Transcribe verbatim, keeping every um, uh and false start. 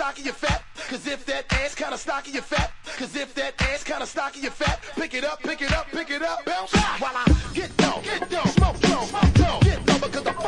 stocky, you fat. Cause if that ass kinda stocky, you fat. Cause if that ass kinda stocky, you fat. Pick it up, pick it up, pick it up, bounce. While I get down, get down, smoke down, smoke down. Get down because I'm